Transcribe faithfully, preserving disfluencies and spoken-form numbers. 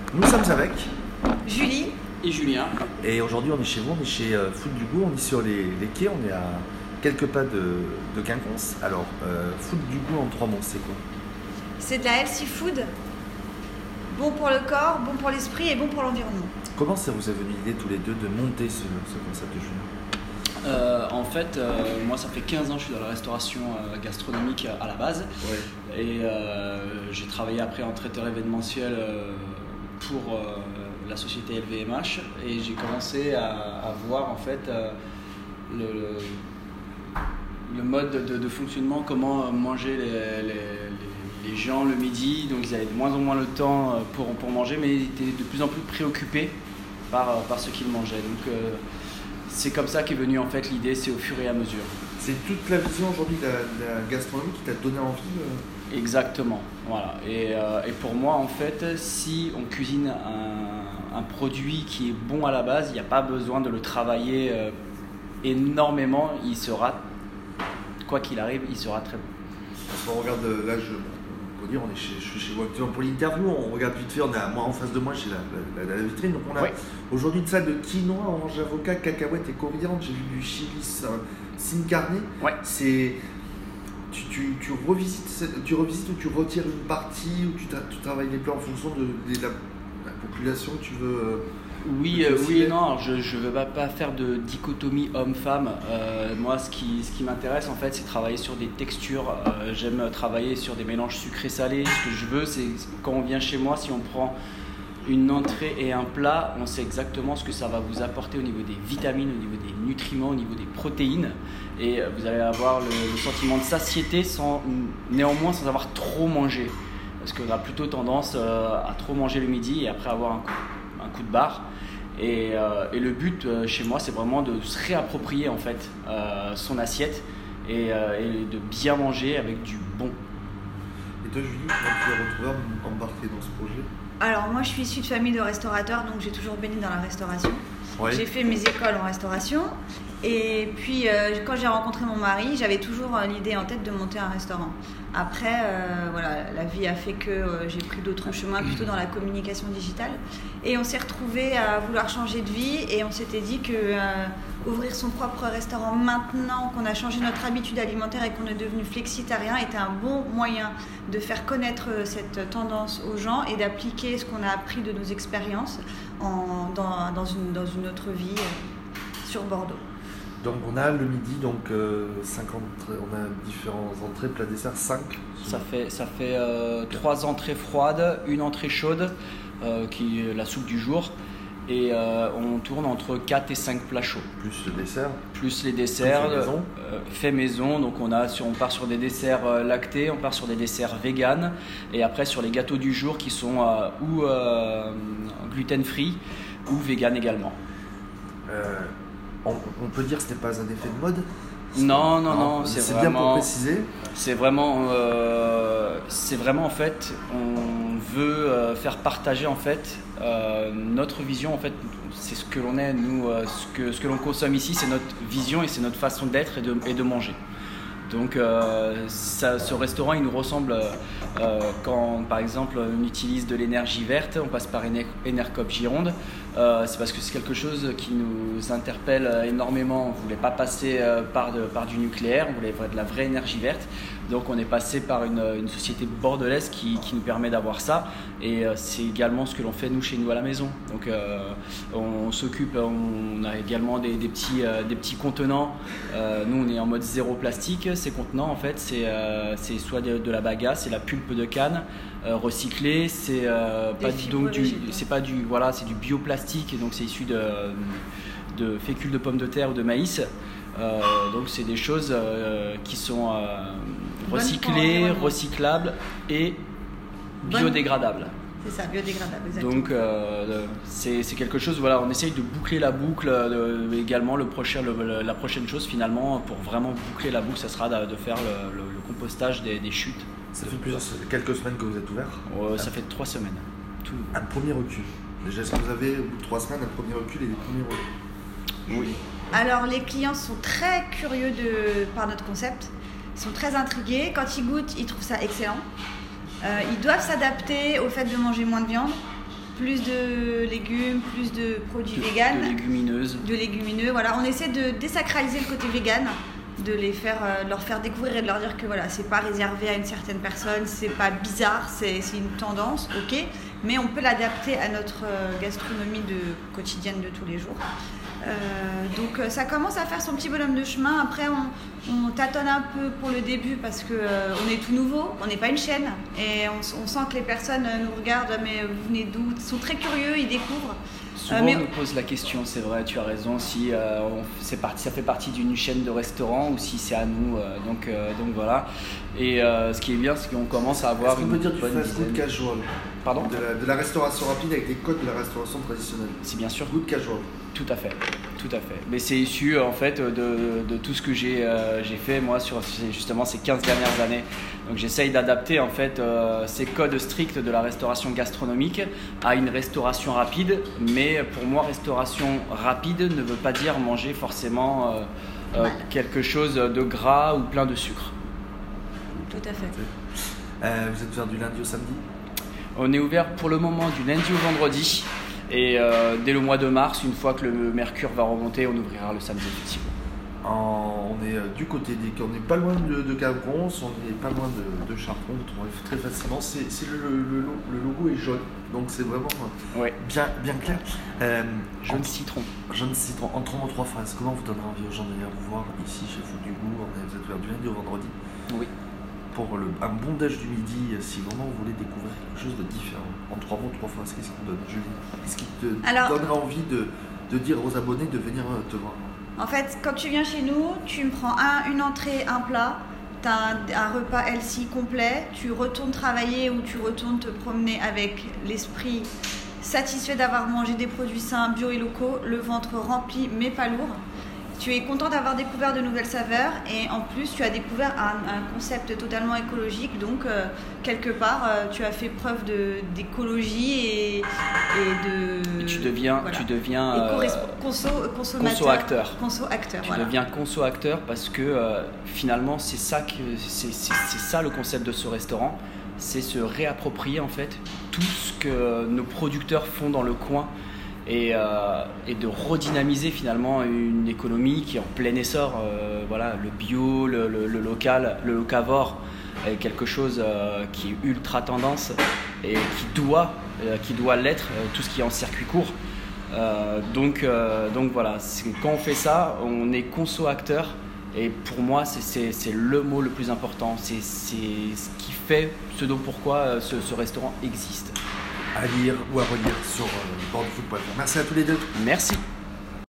Nous sommes avec Julie et Julien. Et aujourd'hui on est chez vous, on est chez euh, Food du Goût, on est sur les, les quais, on est à quelques pas de, de Quinconce. Alors, euh, Food du Goût en trois mots, c'est quoi? C'est de la healthy food, bon pour le corps, bon pour l'esprit et bon pour l'environnement. Comment ça vous est venu l'idée tous les deux de monter ce, ce concept de Julien? Euh, en fait, euh, moi ça fait quinze ans que je suis dans la restauration euh, gastronomique à la base. Ouais. Et euh, j'ai travaillé après en traiteur événementiel euh, pour euh, la société L V M H et j'ai commencé à, à voir en fait euh, le, le, le mode de, de fonctionnement, comment manger les, les, les gens le midi. Donc ils avaient de moins en moins le temps pour, pour manger, mais ils étaient de plus en plus préoccupés par, par ce qu'ils mangeaient. Donc euh, c'est comme ça qu'est venue en fait l'idée, c'est au fur et à mesure. C'est toute la vision aujourd'hui de la, de la gastronomie qui t'a donné envie euh... Exactement, voilà. Et, euh, et pour moi en fait, si on cuisine un, un produit qui est bon à la base, il n'y a pas besoin de le travailler euh, énormément, il sera, quoi qu'il arrive, il sera très bon. Parce qu'on regarde, là je, on peut dire, on est chez, je suis chez vous actuellement pour l'interview, on regarde vite fait, on a moi en face de moi j'ai la, la, la vitrine, donc on a oui. Aujourd'hui une salle de quinoa, orange avocat, cacahuètes et coriandre, j'ai vu du chili sin carne, ouais. C'est... Tu, tu, tu, revisites, tu revisites ou tu retires une partie ou tu, tu travailles les plats en fonction de, de la, la population que tu veux. Oui, euh, oui et non. Alors je ne veux pas, pas faire de dichotomie homme-femme. Euh, moi, ce qui, ce qui m'intéresse en fait, c'est travailler sur des textures. Euh, j'aime travailler sur des mélanges sucrés-salés. Ce que je veux, c'est quand on vient chez moi, si on prend une entrée et un plat, on sait exactement ce que ça va vous apporter au niveau des vitamines, au niveau des nutriments, au niveau des protéines. Et vous allez avoir le, le sentiment de satiété sans, néanmoins sans avoir trop mangé. Parce qu'on a plutôt tendance euh, à trop manger le midi et après avoir un coup, un coup de barre. Et, euh, et le but euh, chez moi, c'est vraiment de se réapproprier en fait, euh, son assiette et, euh, et de bien manger avec du bon. Et toi Julie, comment tu as retrouvé embarqué dans ce projet? Alors moi je suis issue de famille de restaurateurs, donc j'ai toujours baigné dans la restauration. Ouais. J'ai fait mes écoles en restauration et puis euh, quand j'ai rencontré mon mari, j'avais toujours euh, l'idée en tête de monter un restaurant. Après, euh, voilà, la vie a fait que euh, j'ai pris d'autres chemins plutôt dans la communication digitale et on s'est retrouvés à vouloir changer de vie et on s'était dit que euh, ouvrir son propre restaurant maintenant qu'on a changé notre habitude alimentaire et qu'on est devenu flexitarien était un bon moyen de faire connaître cette tendance aux gens et d'appliquer ce qu'on a appris de nos expériences en, dans, dans, une, dans une autre vie euh, sur Bordeaux. Donc on a le midi, donc euh, cinquante, on a différents entrées, plats, desserts, cinq. Ça fait, ça fait euh, trois entrées froides, une entrée chaude, euh, qui est la soupe du jour. Et euh, on tourne entre quatre et cinq plats chauds. Plus le dessert. Plus les desserts. Fait maison. Euh, fait maison. Donc on, a, sur, on part sur des desserts euh, lactés, on part sur des desserts véganes. Et après sur les gâteaux du jour qui sont euh, ou euh, gluten-free ou vegan également. Euh, on, on peut dire que ce n'est pas un effet de mode? Non, non, non, non, c'est, c'est vraiment, bien pour préciser. C'est vraiment, euh, c'est vraiment en fait, on veut euh, faire partager en fait euh, notre vision en fait, c'est ce que l'on est nous, euh, ce que ce que l'on consomme ici, c'est notre vision et c'est notre façon d'être et de et de manger. Donc euh, ça, ce restaurant il nous ressemble euh, quand par exemple on utilise de l'énergie verte, on passe par Enercop Gironde, euh, c'est parce que c'est quelque chose qui nous interpelle énormément. On ne voulait pas passer euh, par, de, par du nucléaire, on voulait de la vraie énergie verte. Donc on est passé par une, une société bordelaise qui, qui nous permet d'avoir ça et euh, c'est également ce que l'on fait nous chez nous à la maison. Donc euh, on, on s'occupe, on a également des, des, petits, euh, des petits contenants. Euh, nous on est en mode zéro plastique. Ces contenants en fait c'est, euh, c'est soit de, de la bagasse, c'est la pulpe de canne euh, recyclée, c'est euh, pas du, donc du, c'est pas du voilà, c'est du bioplastique donc c'est issu de, de fécule de pommes de terre ou de maïs. Euh, donc c'est des choses euh, qui sont euh, recyclées, recyclables et biodégradables. C'est ça, biodégradable, exactement. Donc euh, c'est, c'est quelque chose, voilà, on essaye de boucler la boucle. De, également, le prochain, le, la prochaine chose finalement, pour vraiment boucler la boucle, ça sera de, de faire le, le, le compostage des, des chutes. Ça fait plusieurs, quelques semaines que vous êtes ouvert. euh, Ça fait trois semaines. Tout. Un premier recul. Déjà, est-ce que vous avez, au bout de trois semaines, un premier recul et des premiers reculs? Oui. Alors les clients sont très curieux de, par notre concept, ils sont très intrigués, quand ils goûtent ils trouvent ça excellent, euh, ils doivent s'adapter au fait de manger moins de viande plus de légumes, plus de produits de, véganes. De légumineuses. De légumineux, voilà. On essaie de désacraliser le côté vegan, de les faire, euh, de leur faire découvrir et de leur dire que voilà, c'est pas réservé à une certaine personne, c'est pas bizarre, c'est, c'est une tendance, ok, mais on peut l'adapter à notre euh, gastronomie de, quotidienne de tous les jours. Euh, donc euh, ça commence à faire son petit bonhomme de chemin. Après on, on tâtonne un peu pour le début parce que euh, on est tout nouveau, on n'est pas une chaîne et on, on sent que les personnes nous regardent, mais vous venez d'où, ils sont très curieux, ils découvrent. Souvent euh, mais... on nous pose la question, c'est vrai, tu as raison, si euh, on, c'est parti, ça fait partie d'une chaîne de restaurants ou si c'est à nous, euh, donc, euh, donc voilà. Et euh, ce qui est bien, c'est qu'on commence à avoir Est-ce qu'on une peut dire du bonne fast food dizaine. casual? Pardon? de la, de la restauration rapide avec les codes de la restauration traditionnelle. C'est bien sûr. Good casual. Tout à fait, tout à fait. Mais c'est issu en fait de, de tout ce que j'ai, euh, j'ai fait moi sur justement ces quinze dernières années. Donc j'essaye d'adapter en fait euh, ces codes stricts de la restauration gastronomique à une restauration rapide. Mais pour moi, restauration rapide ne veut pas dire manger forcément euh, euh, quelque chose de gras ou plein de sucre. Tout à fait. Euh, vous êtes ouvert du lundi au samedi? On est ouvert pour le moment du lundi au vendredi. Et euh, dès le mois de mars, une fois que le mercure va remonter, on ouvrira le samedi effectivement. En, on est euh, du côté des, on n'est pas loin de, de Gavron, on n'est pas loin de, de Chartron, on trouve très facilement. C'est, c'est le, le, le logo est jaune, donc c'est vraiment euh, ouais. bien, bien clair. Euh, jaune en, citron. Jaune citron. Entrons en trois phrases. Comment vous donnera envie aux gens de venir vous voir ici chez Food du Goût? On est, vous êtes ouvert du lundi au vendredi. Oui. Pour le, un bon déj du midi, si vraiment vous voulez découvrir quelque chose de différent. En trois mots, trois phrases, qu'est-ce qui vous donne, Julie? Qu'est-ce qui te Alors, donnera envie de, de dire aux abonnés de venir te voir? En fait, quand tu viens chez nous, tu me prends un, une entrée, un plat, tu as un, un repas healthy complet, tu retournes travailler ou tu retournes te promener avec l'esprit satisfait d'avoir mangé des produits sains, bio et locaux, le ventre rempli mais pas lourd. Tu es content d'avoir découvert de nouvelles saveurs et en plus tu as découvert un, un concept totalement écologique, donc euh, quelque part euh, tu as fait preuve de, d'écologie et, et de... Et tu deviens, voilà. tu deviens euh, conso, consommateur, conso-acteur. Conso-acteur, tu voilà. deviens conso-acteur parce que euh, finalement c'est ça, que, c'est, c'est, c'est ça le concept de ce restaurant, c'est se réapproprier en fait tout ce que nos producteurs font dans le coin. Et, euh, et de redynamiser finalement une économie qui est en plein essor. Euh, voilà, le bio, le, le, le local, le locavore est quelque chose euh, qui est ultra tendance et qui doit, euh, qui doit l'être, euh, tout ce qui est en circuit court. Euh, donc, euh, donc voilà, c'est, quand on fait ça, on est conso-acteur et pour moi c'est, c'est, c'est le mot le plus important, c'est, c'est ce qui fait ce dont pourquoi ce, ce restaurant existe. À lire ou à relire sur euh, bordeaux food point f r. Merci à tous les deux. Merci.